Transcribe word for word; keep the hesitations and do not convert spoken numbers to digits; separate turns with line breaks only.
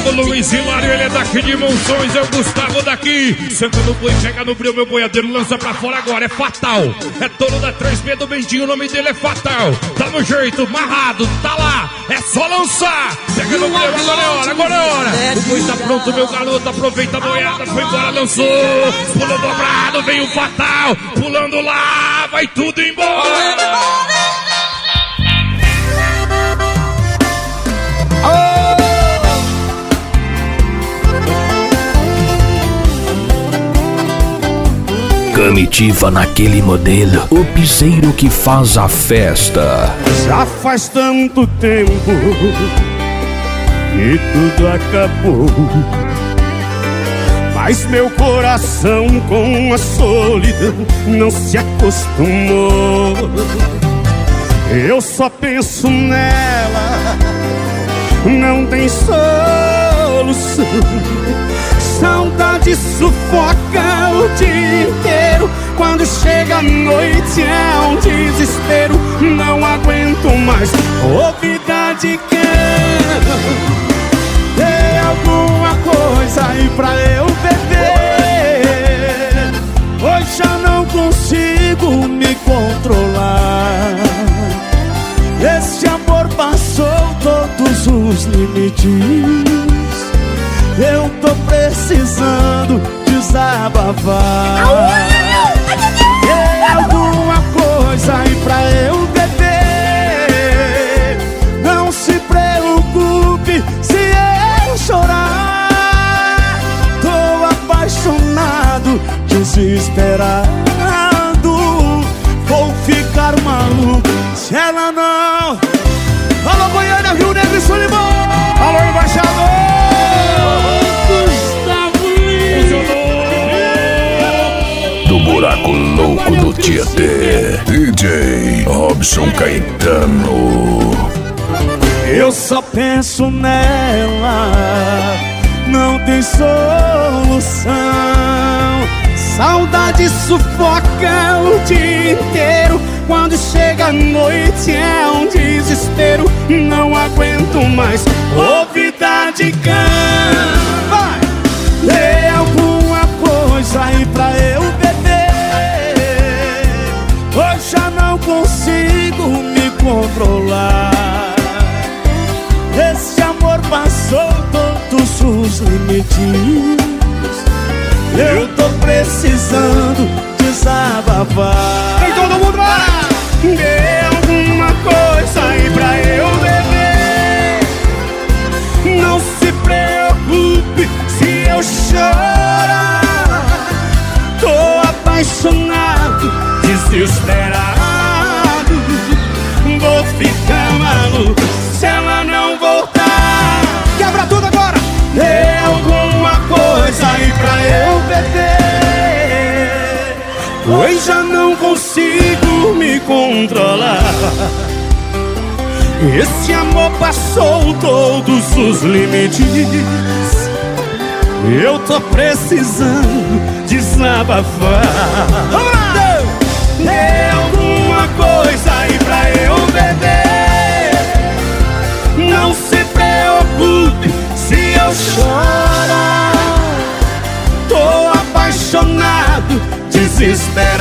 amigo Luiz Hilário, ele é daqui de Monções, é o Gustavo daqui. Senta no boi, pega no brilho, meu boiadeiro, lança pra fora agora, é fatal. É dono da três B do Bendinho, o nome dele é Fatal. Tá no jeito, amarrado, tá lá, é só lançar. Pega no brilho, agora é hora, agora é hora. O boi tá pronto, meu garoto, aproveita a boiada, foi embora, lançou. Pulou dobrado, vem o Fatal, pulando lá, vai tudo embora.
Comitiva naquele modelo, o piseiro que faz a festa.
Já faz tanto tempo que tudo acabou, mas meu coração com a solidão não se acostumou. Eu só penso nela, não tem solução. Saudade sufoca o dia inteiro. Quando chega a noite é um desespero. Não aguento mais ouvir de cão. Tem alguma coisa aí pra eu beber? Hoje já não consigo me controlar. Esse amor passou todos os limites. Eu tô precisando desabafar. Tem alguma coisa aí pra eu beber? Não se preocupe se eu chorar. Tô apaixonado, desesperado. Vou ficar maluco se ela não. Alô, Goiânia, Rio Negro e Solimão. Alô, embaixador.
Buraco louco do Tietê, D J Robson Caetano.
Eu só penso nela, não tem solução. Saudade sufoca o dia inteiro. Quando chega a noite é um desespero. Não aguento mais ouvir de cão. Vai! Tem alguma coisa aí pra eu beber? Hoje já não consigo me controlar. Esse amor passou todos os limites. Eu tô precisando desabafar. Tem todo mundo lá! Tem alguma coisa aí pra eu beber? Não se preocupe se eu chorar. Tô apaixonado, desesperado. Vou ficar maluco se ela não voltar. Quebra tudo agora! Tem alguma coisa aí pra eu beber? Pois já não consigo me controlar. Esse amor passou todos os limites. Eu tô precisando desabafar. Vamos lá! Tem alguma coisa aí pra eu beber? Não se preocupe se eu chorar. Tô apaixonado, desesperado.